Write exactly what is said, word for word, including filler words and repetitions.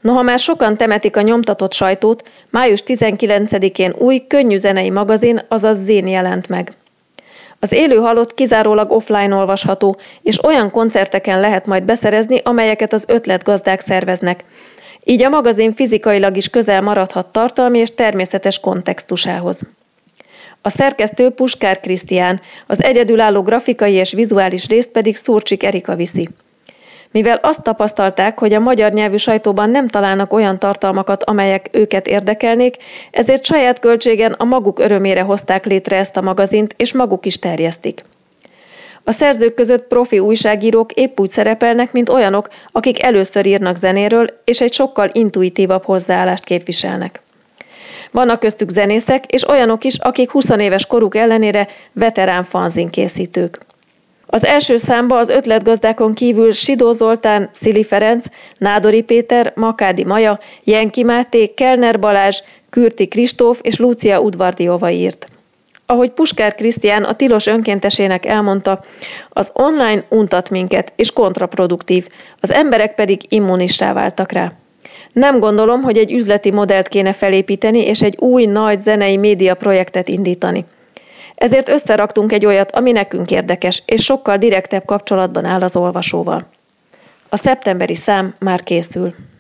Noha már sokan temetik a nyomtatott sajtót, május tizenkilencedikén új, könnyű zenei magazin, azaz zén jelent meg. Az élő halott kizárólag offline olvasható, és olyan koncerteken lehet majd beszerezni, amelyeket az ötletgazdák szerveznek. Így a magazin fizikailag is közel maradhat tartalmi és természetes kontextusához. A szerkesztő Puskár Krisztián, az egyedülálló grafikai és vizuális részt pedig Szurcsik Erika viszi. Mivel azt tapasztalták, hogy a magyar nyelvű sajtóban nem találnak olyan tartalmakat, amelyek őket érdekelnék, ezért saját költségen a maguk örömére hozták létre ezt a magazint, és maguk is terjesztik. A szerzők között profi újságírók épp úgy szerepelnek, mint olyanok, akik először írnak zenéről, és egy sokkal intuitívabb hozzáállást képviselnek. Vannak köztük zenészek, és olyanok is, akik huszonéves koruk ellenére veterán fanzinkészítők. Az első számba az ötletgazdákon kívül Sidó Zoltán, Szili Ferenc, Nádori Péter, Makádi Maja, Jenki Máté, Kellner Balázs, Kürti Kristóf és Lúcia Udvardiova írt. Ahogy Puskár Krisztián a Tilos önkéntesének elmondta, az online untat minket és kontraproduktív, az emberek pedig immunissá váltak rá. Nem gondolom, hogy egy üzleti modellt kéne felépíteni és egy új, nagy zenei média projektet indítani. Ezért összeraktunk egy olyat, ami nekünk érdekes, és sokkal direktebb kapcsolatban áll az olvasóval. A szeptemberi szám már készül.